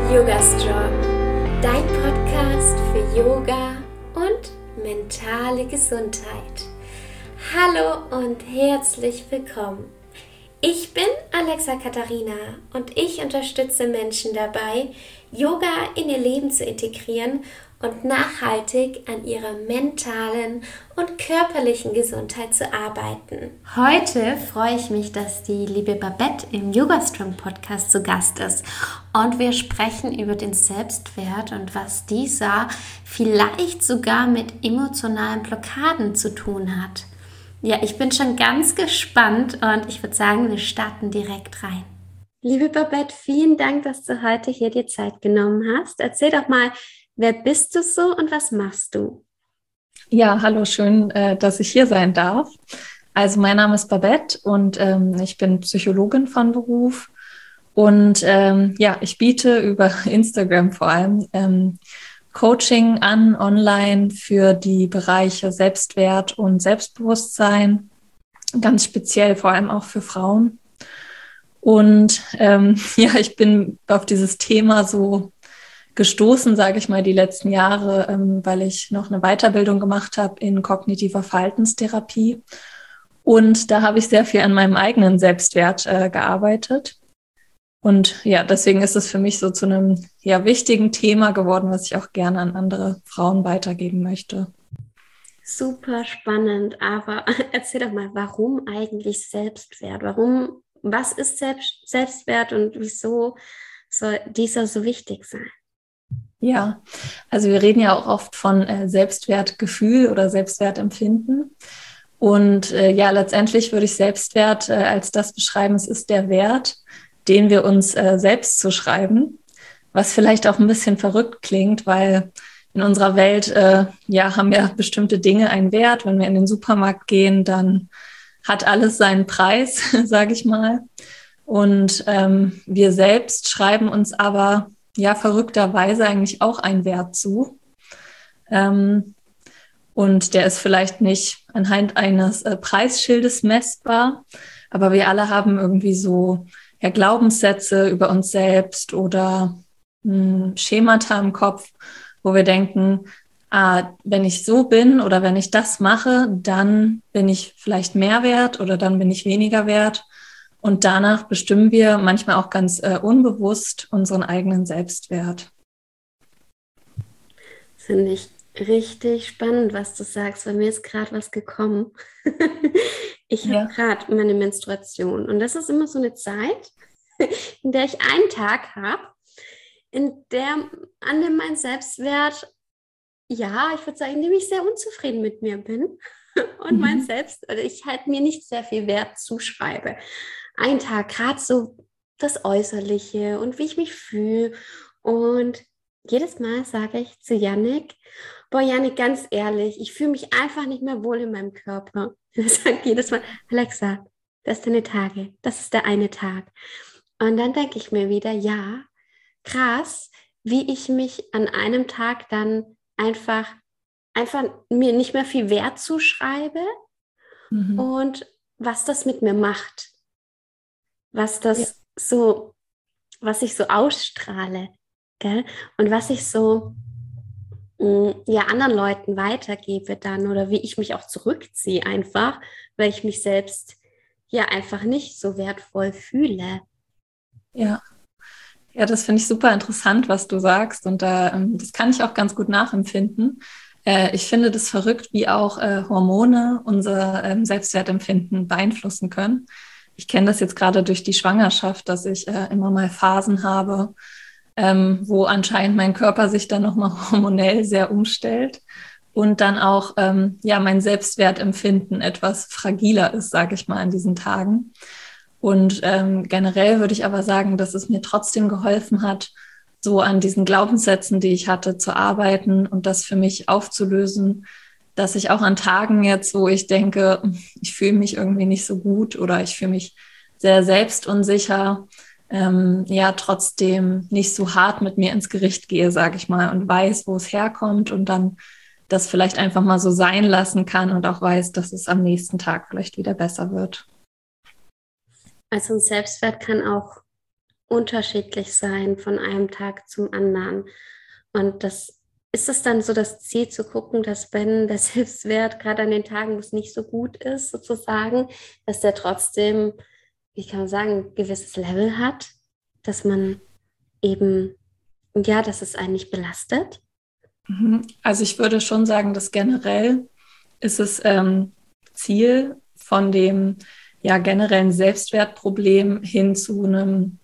Yoga Strong, dein Podcast für Yoga und mentale Gesundheit. Hallo und herzlich willkommen. Ich bin Alexa Katharina und ich unterstütze Menschen dabei, Yoga in ihr Leben zu integrieren und nachhaltig an ihrer mentalen und körperlichen Gesundheit zu arbeiten. Heute freue ich mich, dass die liebe Babette im Yoga Strong Podcast zu Gast ist und wir sprechen über den Selbstwert und was dieser vielleicht sogar mit emotionalen Blockaden zu tun hat. Ja, ich bin schon ganz gespannt und ich würde sagen, wir starten direkt rein. Liebe Babette, vielen Dank, dass du heute hier dir Zeit genommen hast. Erzähl doch mal, wer bist du so und was machst du? Ja, hallo, schön, dass ich hier sein darf. Also mein Name ist Babette und ich bin Psychologin von Beruf und ich biete über Instagram vor allem Coaching an, online für die Bereiche Selbstwert und Selbstbewusstsein, ganz speziell vor allem auch für Frauen. Und ich bin auf dieses Thema so gestoßen, sage ich mal, die letzten Jahre, weil ich noch eine Weiterbildung gemacht habe in kognitiver Verhaltenstherapie. Und da habe ich sehr viel an meinem eigenen Selbstwert gearbeitet. Und ja, deswegen ist es für mich so zu einem wichtigen Thema geworden, was ich auch gerne an andere Frauen weitergeben möchte. Super spannend, aber erzähl doch mal, warum eigentlich Selbstwert? Was ist Selbstwert und wieso soll dieser so wichtig sein? Ja, also wir reden ja auch oft von Selbstwertgefühl oder Selbstwertempfinden. Und letztendlich würde ich Selbstwert als das beschreiben, es ist der Wert, den wir uns selbst zuschreiben, was vielleicht auch ein bisschen verrückt klingt, weil in unserer Welt haben ja bestimmte Dinge einen Wert. Wenn wir in den Supermarkt gehen, dann hat alles seinen Preis, sage ich mal. Und wir selbst schreiben uns aber verrückterweise eigentlich auch einen Wert zu. Und der ist vielleicht nicht anhand eines Preisschildes messbar, aber wir alle haben irgendwie so Glaubenssätze über uns selbst oder Schemata im Kopf, wo wir denken, wenn ich so bin oder wenn ich das mache, dann bin ich vielleicht mehr wert oder dann bin ich weniger wert. Und danach bestimmen wir manchmal auch ganz unbewusst unseren eigenen Selbstwert. Finde ich richtig spannend, was du sagst, weil mir ist gerade was gekommen. Ich habe gerade meine Menstruation und das ist immer so eine Zeit, in der ich einen Tag habe, an dem mein Selbstwert, ich würde sagen, in dem ich sehr unzufrieden mit mir bin und ich halt mir nicht sehr viel Wert zuschreibe. Ein Tag, gerade so das Äußerliche und wie ich mich fühle. Und jedes Mal sage ich zu Yannick, Yannick, ganz ehrlich, ich fühle mich einfach nicht mehr wohl in meinem Körper. Er sagt jedes Mal, Alexa, das ist deine Tage, das ist der eine Tag. Und dann denke ich mir wieder, ja, krass, wie ich mich an einem Tag dann einfach mir nicht mehr viel Wert zuschreibe und was das mit mir macht. Was ich so ausstrahle, gell? Und was ich so anderen Leuten weitergebe dann oder wie ich mich auch zurückziehe einfach, weil ich mich selbst einfach nicht so wertvoll fühle. Ja, das finde ich super interessant, was du sagst und das kann ich auch ganz gut nachempfinden. Ich finde das verrückt, wie auch Hormone unser Selbstwertempfinden beeinflussen können. Ich kenne das jetzt gerade durch die Schwangerschaft, dass ich immer mal Phasen habe, wo anscheinend mein Körper sich dann nochmal hormonell sehr umstellt und dann auch mein Selbstwertempfinden etwas fragiler ist, sage ich mal, an diesen Tagen. Und generell würde ich aber sagen, dass es mir trotzdem geholfen hat, so an diesen Glaubenssätzen, die ich hatte, zu arbeiten und das für mich aufzulösen, dass ich auch an Tagen jetzt, wo ich denke, ich fühle mich irgendwie nicht so gut oder ich fühle mich sehr selbstunsicher, trotzdem nicht so hart mit mir ins Gericht gehe, sage ich mal, und weiß, wo es herkommt und dann das vielleicht einfach mal so sein lassen kann und auch weiß, dass es am nächsten Tag vielleicht wieder besser wird. Also ein Selbstwert kann auch unterschiedlich sein von einem Tag zum anderen. Und das ist es dann so das Ziel zu gucken, dass wenn der Selbstwert gerade an den Tagen, wo es nicht so gut ist, sozusagen, dass der trotzdem, wie kann man sagen, ein gewisses Level hat, dass man eben, ja, dass es einen nicht belastet. Also ich würde schon sagen, dass generell ist es Ziel von dem ja generellen Selbstwertproblem hin zu einem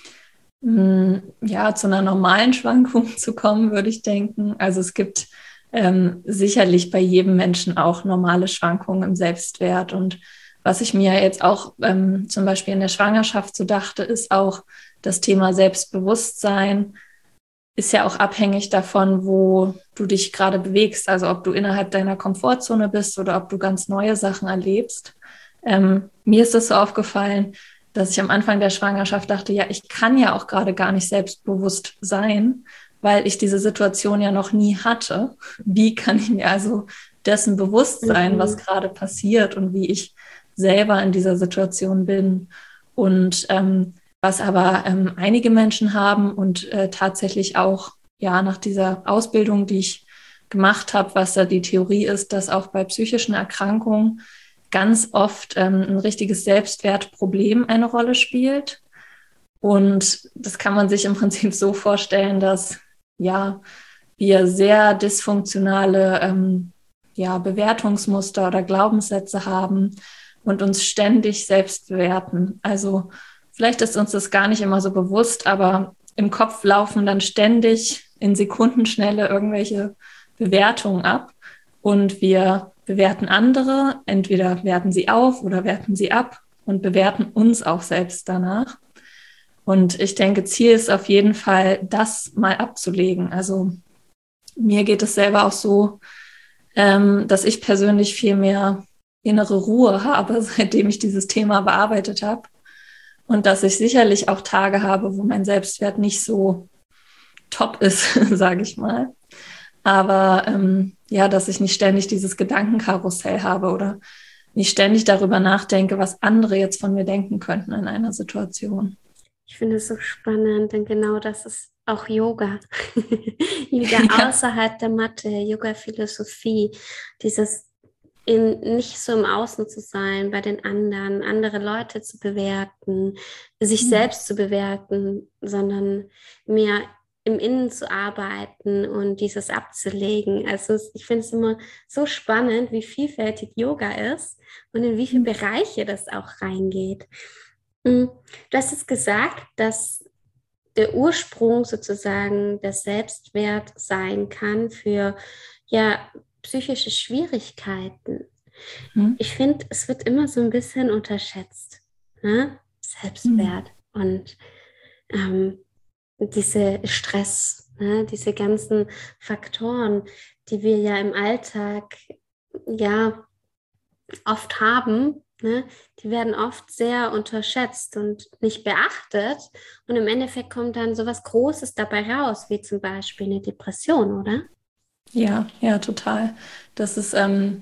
ja, zu einer normalen Schwankung zu kommen, würde ich denken. Also es gibt sicherlich bei jedem Menschen auch normale Schwankungen im Selbstwert. Und was ich mir jetzt auch zum Beispiel in der Schwangerschaft so dachte, ist auch das Thema Selbstbewusstsein ist ja auch abhängig davon, wo du dich gerade bewegst. Also ob du innerhalb deiner Komfortzone bist oder ob du ganz neue Sachen erlebst. Mir ist das so aufgefallen, dass ich am Anfang der Schwangerschaft dachte, ja, ich kann ja auch gerade gar nicht selbstbewusst sein, weil ich diese Situation ja noch nie hatte. Wie kann ich mir also dessen bewusst sein, was gerade passiert und wie ich selber in dieser Situation bin? Und was aber einige Menschen haben und tatsächlich auch ja nach dieser Ausbildung, die ich gemacht habe, was da die Theorie ist, dass auch bei psychischen Erkrankungen ganz oft ein richtiges Selbstwertproblem eine Rolle spielt. Und das kann man sich im Prinzip so vorstellen, dass ja wir sehr dysfunktionale ja, Bewertungsmuster oder Glaubenssätze haben und uns ständig selbst bewerten. Also vielleicht ist uns das gar nicht immer so bewusst, aber im Kopf laufen dann ständig in Sekundenschnelle irgendwelche Bewertungen ab und wir bewerten andere, entweder werten sie auf oder werten sie ab und bewerten uns auch selbst danach. Und ich denke, Ziel ist auf jeden Fall, das mal abzulegen. Also mir geht es selber auch so, dass ich persönlich viel mehr innere Ruhe habe, seitdem ich dieses Thema bearbeitet habe. Und dass ich sicherlich auch Tage habe, wo mein Selbstwert nicht so top ist, sage ich mal. Aber ja, dass ich nicht ständig dieses Gedankenkarussell habe oder nicht ständig darüber nachdenke, was andere jetzt von mir denken könnten in einer Situation. Ich finde es so spannend, denn genau das ist auch Yoga. Yoga Ja. außerhalb der Matte, Yoga-Philosophie, dieses nicht so im Außen zu sein, bei den anderen, andere Leute zu bewerten, sich selbst zu bewerten, sondern mehr im Innen zu arbeiten und dieses abzulegen. Also ich finde es immer so spannend, wie vielfältig Yoga ist und in wie viele Bereiche das auch reingeht. Du hast es gesagt, dass der Ursprung sozusagen der Selbstwert sein kann für ja, psychische Schwierigkeiten. Hm. Ich finde, es wird immer so ein bisschen unterschätzt, ne? Hm. Selbstwert und ähm, diese Stress, ne? Diese ganzen Faktoren, die wir ja im Alltag ja oft haben, ne, die werden oft sehr unterschätzt und nicht beachtet. Und im Endeffekt kommt dann so was Großes dabei raus, wie zum Beispiel eine Depression, oder? Ja, ja, total. Das ist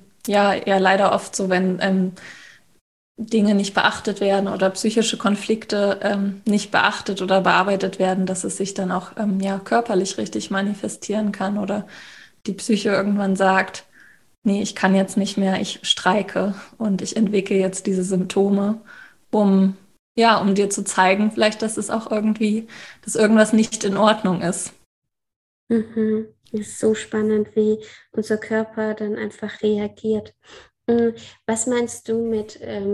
ja leider oft so, wenn Dinge nicht beachtet werden oder psychische Konflikte nicht beachtet oder bearbeitet werden, dass es sich dann auch ja körperlich richtig manifestieren kann oder die Psyche irgendwann sagt, nee, ich kann jetzt nicht mehr, ich streike und ich entwickle jetzt diese Symptome, um ja, um dir zu zeigen, vielleicht, dass es auch irgendwie, dass irgendwas nicht in Ordnung ist. Mhm. Das ist so spannend, wie unser Körper dann einfach reagiert. Mm, Was meinst du mit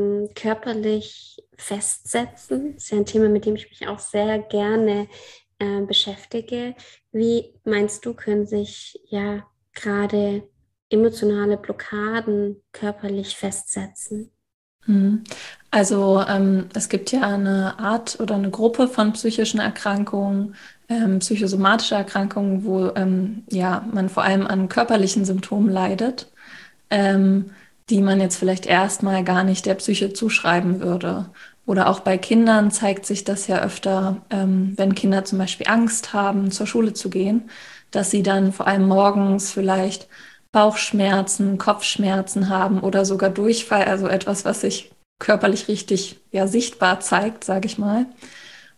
körperlich festsetzen? Das ist ja ein Thema, mit dem ich mich auch sehr gerne beschäftige. Wie meinst du, können sich ja gerade emotionale Blockaden körperlich festsetzen? Mhm. Also es gibt ja eine Art oder eine Gruppe von psychischen Erkrankungen, psychosomatische Erkrankungen, wo ja, man vor allem an körperlichen Symptomen leidet, ähm, die man jetzt vielleicht erstmal gar nicht der Psyche zuschreiben würde. Oder auch bei Kindern zeigt sich das ja öfter, wenn Kinder zum Beispiel Angst haben, zur Schule zu gehen, dass sie dann vor allem morgens vielleicht Bauchschmerzen, Kopfschmerzen haben oder sogar Durchfall, also etwas, was sich körperlich richtig ja sichtbar zeigt, sage ich mal.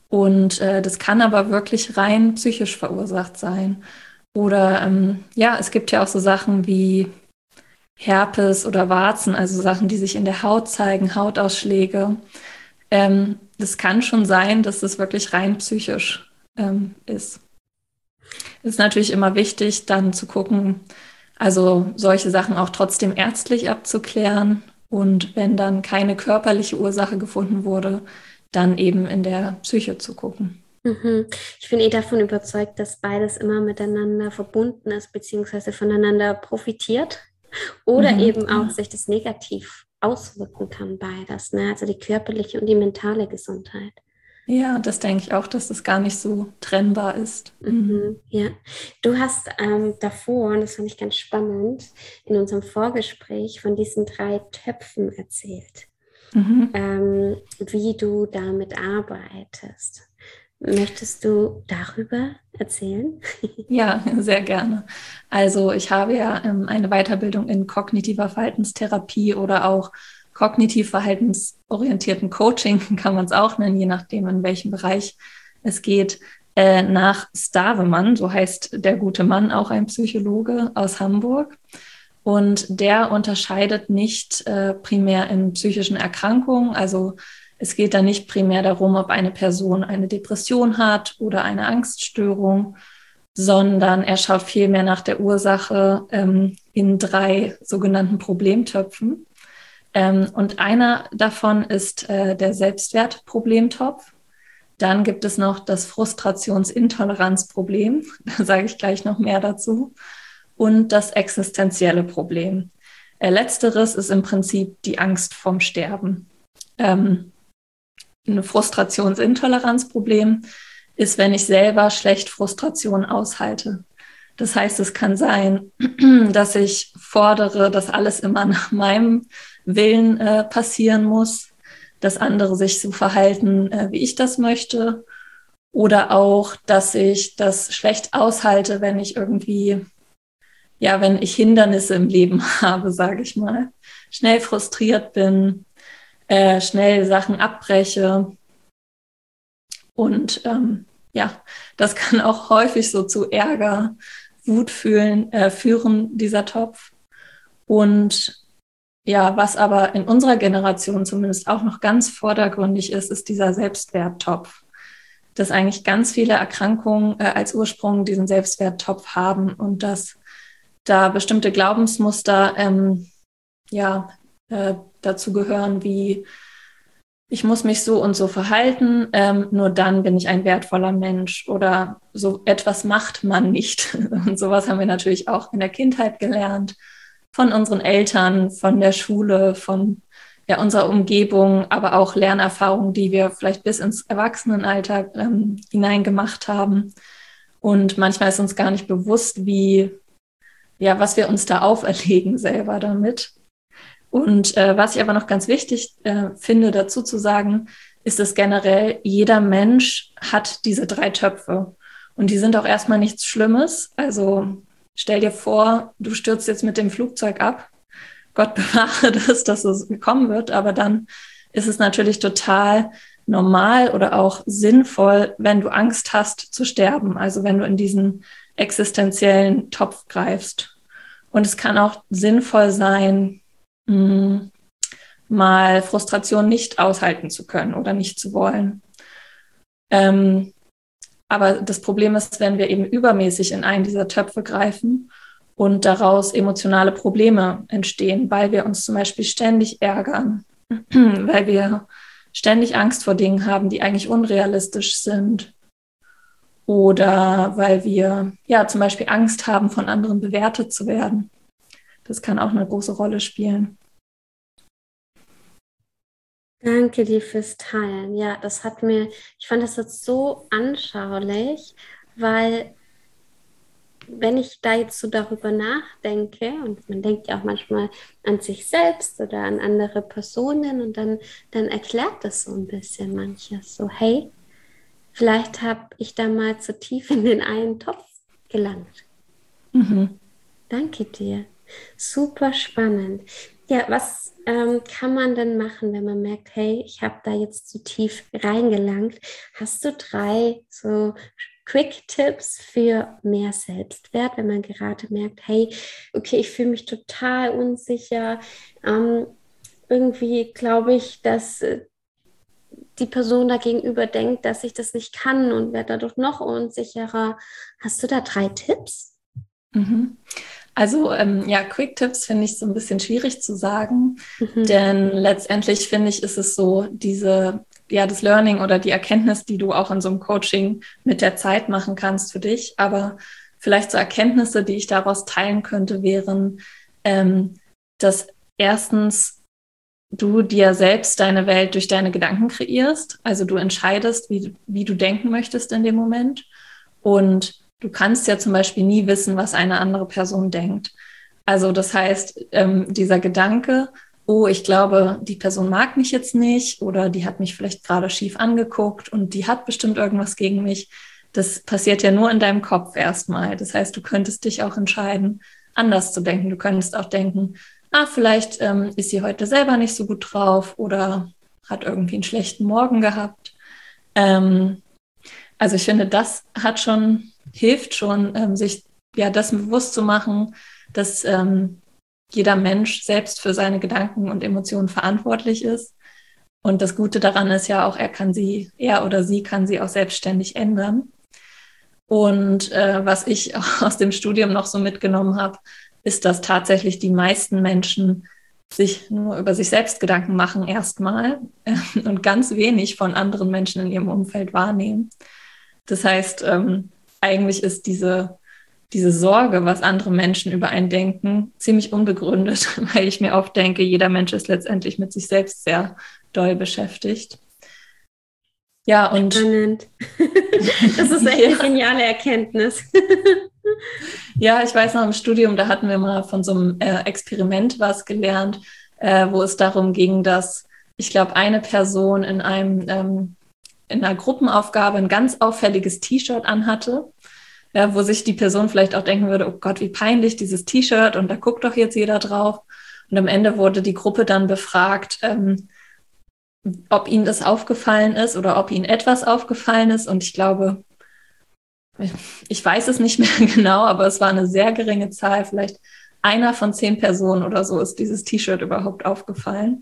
Und das kann aber wirklich rein psychisch verursacht sein. Oder ja, es gibt ja auch so Sachen wie Herpes oder Warzen, also Sachen, die sich in der Haut zeigen, Hautausschläge. Das kann schon sein, dass es wirklich rein psychisch ist. Es ist natürlich immer wichtig, dann zu gucken, also solche Sachen auch trotzdem ärztlich abzuklären. Und wenn dann keine körperliche Ursache gefunden wurde, dann eben in der Psyche zu gucken. Ich bin davon überzeugt, dass beides immer miteinander verbunden ist, beziehungsweise voneinander profitiert oder Mhm. eben auch sich das negativ auswirken kann, beides, ne? Also die körperliche und die mentale Gesundheit. Ja, das denke ich auch, dass das gar nicht so trennbar ist. Ja, du hast davor, und das fand ich ganz spannend, in unserem Vorgespräch von diesen 3 Töpfen erzählt, Mhm. wie du damit arbeitest. Möchtest du darüber erzählen? Ja, sehr gerne. Also ich habe ja eine Weiterbildung in kognitiver Verhaltenstherapie oder auch kognitiv verhaltensorientierten Coaching, kann man es auch nennen, je nachdem, in welchem Bereich es geht, nach Stavemann, so heißt der gute Mann, auch ein Psychologe aus Hamburg. Und der unterscheidet nicht primär in psychischen Erkrankungen. Also es geht da nicht primär darum, ob eine Person eine Depression hat oder eine Angststörung, sondern er schaut vielmehr nach der Ursache in 3 sogenannten Problemtöpfen. Und einer davon ist der Selbstwertproblemtopf. Dann gibt es noch das Frustrationsintoleranzproblem. Da sage ich gleich noch mehr dazu. Und das existenzielle Problem. Letzteres ist im Prinzip die Angst vorm Sterben. Ein Frustrationsintoleranzproblem ist, wenn ich selber schlecht Frustration aushalte. Das heißt, es kann sein, dass ich fordere, dass alles immer nach meinem Willen passieren muss, dass andere sich so verhalten, wie ich das möchte. Oder auch, dass ich das schlecht aushalte, wenn ich irgendwie, ja, wenn ich Hindernisse im Leben habe, sage ich mal, schnell frustriert bin, schnell Sachen abbreche. Und ja, das kann auch häufig so zu Ärger, Wut führen, dieser Topf. Und ja, was aber in unserer Generation zumindest auch noch ganz vordergründig ist, ist dieser Selbstwerttopf. Dass eigentlich ganz viele Erkrankungen als Ursprung diesen Selbstwerttopf haben und dass da bestimmte Glaubensmuster ja, dazu gehören, wie ich muss mich so und so verhalten, nur dann bin ich ein wertvoller Mensch oder so etwas macht man nicht. Und sowas haben wir natürlich auch in der Kindheit gelernt, von unseren Eltern, von der Schule, von ja, unserer Umgebung, aber auch Lernerfahrungen, die wir vielleicht bis ins Erwachsenenalter hinein gemacht haben. Und manchmal ist uns gar nicht bewusst, wie, ja, was wir uns da auferlegen selber damit. Und was ich aber noch ganz wichtig finde, dazu zu sagen, ist, dass generell jeder Mensch hat diese 3 Töpfe. Und die sind auch erstmal nichts Schlimmes. Also stell dir vor, du stürzt jetzt mit dem Flugzeug ab. Gott bewahre das, dass es gekommen wird. Aber dann ist es natürlich total normal oder auch sinnvoll, wenn du Angst hast zu sterben. Also wenn du in diesen existenziellen Topf greifst. Und es kann auch sinnvoll sein, mal Frustration nicht aushalten zu können oder nicht zu wollen. Aber das Problem ist, wenn wir eben übermäßig in einen dieser Töpfe greifen und daraus emotionale Probleme entstehen, weil wir uns zum Beispiel ständig ärgern, weil wir ständig Angst vor Dingen haben, die eigentlich unrealistisch sind. Oder weil wir ja zum Beispiel Angst haben, von anderen bewertet zu werden. Das kann auch eine große Rolle spielen. Danke dir fürs Teilen. Ja, ich fand das jetzt so anschaulich, weil wenn ich da jetzt so darüber nachdenke, und man denkt ja auch manchmal an sich selbst oder an andere Personen und dann erklärt das so ein bisschen manches. So, hey, vielleicht habe ich da mal zu tief in den einen Topf gelangt. Mhm. Danke dir. Super spannend. Ja, was kann man denn machen, wenn man merkt, hey, ich habe da jetzt zu tief reingelangt? Hast du 3 so Quick-Tipps für mehr Selbstwert, wenn man gerade merkt, hey, okay, ich fühle mich total unsicher. Ähm, irgendwie glaube ich, dass die Person da gegenüber denkt, dass ich das nicht kann und werde dadurch noch unsicherer. Hast du da 3 Tipps? Mhm. Also ja, Quick-Tipps finde ich so ein bisschen schwierig zu sagen, Mhm. denn letztendlich finde ich, ist es so das Learning oder die Erkenntnis, die du auch in so einem Coaching mit der Zeit machen kannst für dich. Aber vielleicht so Erkenntnisse, die ich daraus teilen könnte, wären, ähm, dass erstens du dir selbst deine Welt durch deine Gedanken kreierst. Also du entscheidest, wie du denken möchtest in dem Moment. Und du kannst ja zum Beispiel nie wissen, was eine andere Person denkt. Also das heißt, dieser Gedanke, oh, ich glaube, die Person mag mich jetzt nicht oder die hat mich vielleicht gerade schief angeguckt und die hat bestimmt irgendwas gegen mich. Das passiert ja nur in deinem Kopf erstmal. Das heißt, du könntest dich auch entscheiden, anders zu denken. Du könntest auch denken, vielleicht ist sie heute selber nicht so gut drauf oder hat irgendwie einen schlechten Morgen gehabt. Ähm, also ich finde, hilft schon, sich ja dessen bewusst zu machen, dass jeder Mensch selbst für seine Gedanken und Emotionen verantwortlich ist. Und das Gute daran ist ja auch, er oder sie kann sie auch selbstständig ändern. Und was ich auch aus dem Studium noch so mitgenommen habe, ist, dass tatsächlich die meisten Menschen sich nur über sich selbst Gedanken machen erstmal und ganz wenig von anderen Menschen in ihrem Umfeld wahrnehmen. Das heißt, eigentlich ist diese Sorge, was andere Menschen über einen denken, ziemlich unbegründet, weil ich mir oft denke, jeder Mensch ist letztendlich mit sich selbst sehr doll beschäftigt. Ja, und Spannend. Das ist echt eine ja, geniale Erkenntnis. ja, ich weiß noch im Studium, da hatten wir mal von so einem Experiment was gelernt, wo es darum ging, dass ich glaube, eine Person in einer Gruppenaufgabe ein ganz auffälliges T-Shirt anhatte, ja, wo sich die Person vielleicht auch denken würde, oh Gott, wie peinlich dieses T-Shirt und da guckt doch jetzt jeder drauf. Und am Ende wurde die Gruppe dann befragt, ob ihnen das aufgefallen ist oder ob ihnen etwas aufgefallen ist. Und ich glaube, ich weiß es nicht mehr genau, aber es war eine sehr geringe Zahl. Vielleicht einer von 10 Personen oder so ist dieses T-Shirt überhaupt aufgefallen.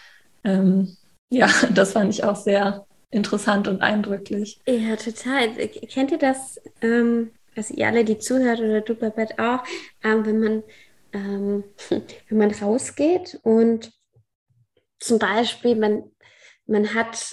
Ja, das fand ich auch sehr interessant und eindrücklich. Ja, total. Kennt ihr das, also ihr alle, die zuhört oder du, Babette, auch, wenn ähm, wenn man rausgeht und zum Beispiel man hat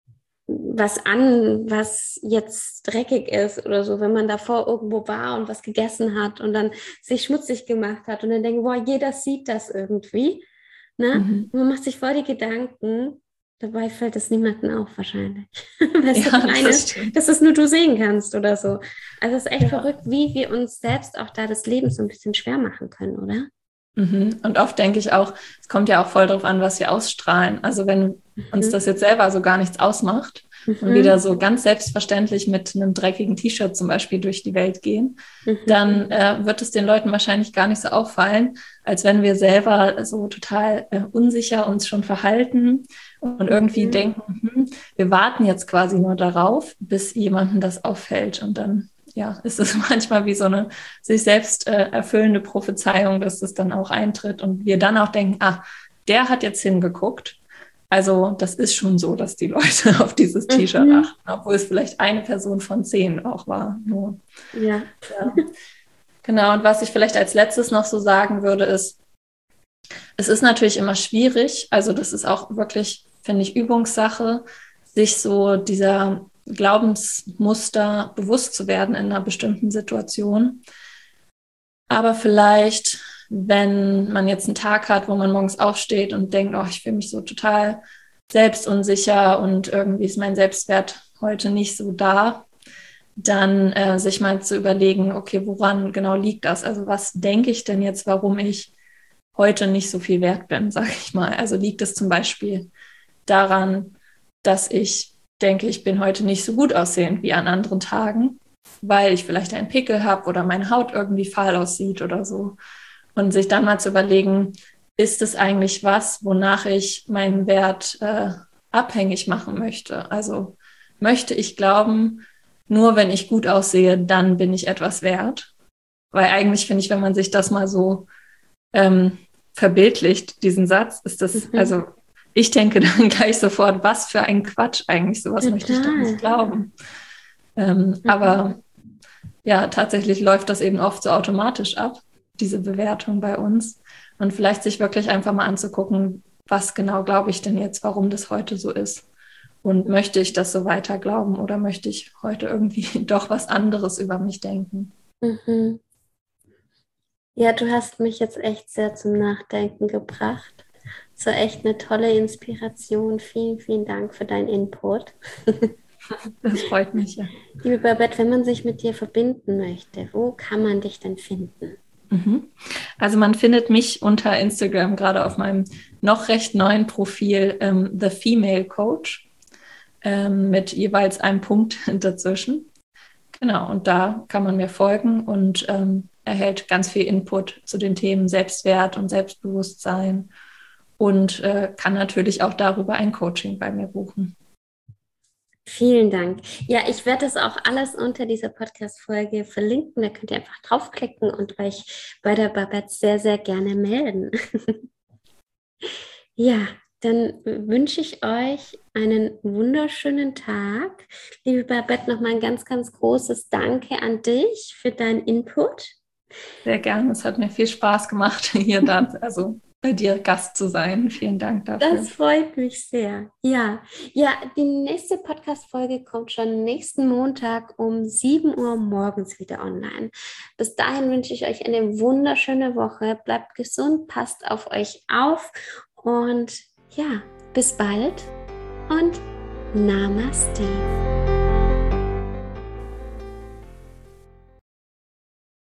was an, was jetzt dreckig ist oder so, wenn man davor irgendwo war und was gegessen hat und dann sich schmutzig gemacht hat und dann denkt, boah, jeder sieht das irgendwie, ne? Mhm. Und man macht sich voll die Gedanken, dabei fällt es niemandem auf wahrscheinlich, weil es so Ja, klein das ist, stimmt. dass es nur du sehen kannst oder so. Also es ist echt Ja. verrückt, wie wir uns selbst auch da das Leben so ein bisschen schwer machen können, oder? Mhm. Und oft denke ich auch, es kommt ja auch voll drauf an, was wir ausstrahlen. Also wenn uns Mhm. das jetzt selber so gar nichts ausmacht und wir da Mhm. so ganz selbstverständlich mit einem dreckigen T-Shirt zum Beispiel durch die Welt gehen, Mhm. dann wird es den Leuten wahrscheinlich gar nicht so auffallen, als wenn wir selber so total unsicher uns schon verhalten und irgendwie Mhm. denken, wir warten jetzt quasi nur darauf, bis jemandem das auffällt. Und dann, ja, ist es manchmal wie so eine sich selbst erfüllende Prophezeiung, dass das dann auch eintritt und wir dann auch denken, der hat jetzt hingeguckt. Also das ist schon so, dass die Leute auf dieses T-Shirt Mhm. achten, obwohl es vielleicht eine Person von 10 auch war. Nur, Ja. ja. Genau, und was ich vielleicht als letztes noch so sagen würde, ist, es ist natürlich immer schwierig, also das ist auch wirklich, finde ich, Übungssache, sich so dieser Glaubensmuster bewusst zu werden in einer bestimmten Situation. Aber vielleicht, wenn man jetzt einen Tag hat, wo man morgens aufsteht und denkt, oh, ich fühle mich so total selbstunsicher und irgendwie ist mein Selbstwert heute nicht so da, dann sich mal zu überlegen, okay, woran genau liegt das? Also was denke ich denn jetzt, warum ich heute nicht so viel wert bin, sage ich mal. Also liegt es zum Beispiel daran, dass ich denke, ich bin heute nicht so gut aussehend wie an anderen Tagen, weil ich vielleicht einen Pickel habe oder meine Haut irgendwie fahl aussieht oder so. Und sich dann mal zu überlegen, ist es eigentlich was, wonach ich meinen Wert abhängig machen möchte? Also möchte ich glauben, nur wenn ich gut aussehe, dann bin ich etwas wert? Weil eigentlich finde ich, wenn man sich das mal so verbildlicht, diesen Satz, ist das, also ich denke dann gleich sofort, was für ein Quatsch eigentlich, sowas möchte ich doch nicht glauben. Aber ja, tatsächlich läuft das eben oft so automatisch ab, diese Bewertung bei uns. Und vielleicht sich wirklich einfach mal anzugucken, was genau glaube ich denn jetzt, warum das heute so ist. Und möchte ich das so weiter glauben oder möchte ich heute irgendwie doch was anderes über mich denken? Mhm. Ja, du hast mich jetzt echt sehr zum Nachdenken gebracht. So echt eine tolle Inspiration. Vielen, vielen Dank für deinen Input. Das freut mich, ja. Liebe Babette, wenn man sich mit dir verbinden möchte, wo kann man dich denn finden? Also man findet mich unter Instagram, gerade auf meinem noch recht neuen Profil, The Female Coach, mit jeweils einem Punkt dazwischen. Genau, und da kann man mir folgen und erhält ganz viel Input zu den Themen Selbstwert und Selbstbewusstsein und kann natürlich auch darüber ein Coaching bei mir buchen. Vielen Dank. Ja, ich werde das auch alles unter dieser Podcast-Folge verlinken. Da könnt ihr einfach draufklicken und euch bei der Babette sehr, sehr gerne melden. Ja, dann wünsche ich euch einen wunderschönen Tag. Liebe Babette, nochmal ein ganz, ganz großes Danke an dich für deinen Input. Sehr gerne. Es hat mir viel Spaß gemacht, hier also bei dir Gast zu sein. Vielen Dank dafür. Das freut mich sehr. Ja, die nächste Podcast-Folge kommt schon nächsten Montag um 7 Uhr morgens wieder online. Bis dahin wünsche ich euch eine wunderschöne Woche. Bleibt gesund, passt auf euch auf und ja, bis bald und Namaste.